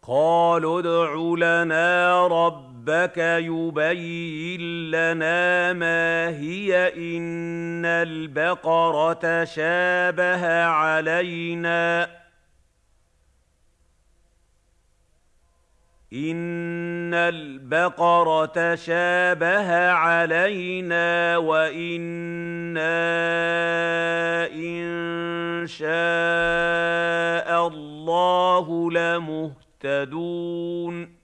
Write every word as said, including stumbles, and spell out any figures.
قَالُوا ادْعُ لَنَا رَبَّكَ يُبَيِّن لَّنَا مَا هِيَ إِنَّ الْبَقَرَ تَشَابَهَ عَلَيْنَا إِنَّ الْبَقَرَ تَشَابَهَ عَلَيْنَا وَإِنَّا إِن شَاءَ اللَّهُ لَمُهْتَدُونَ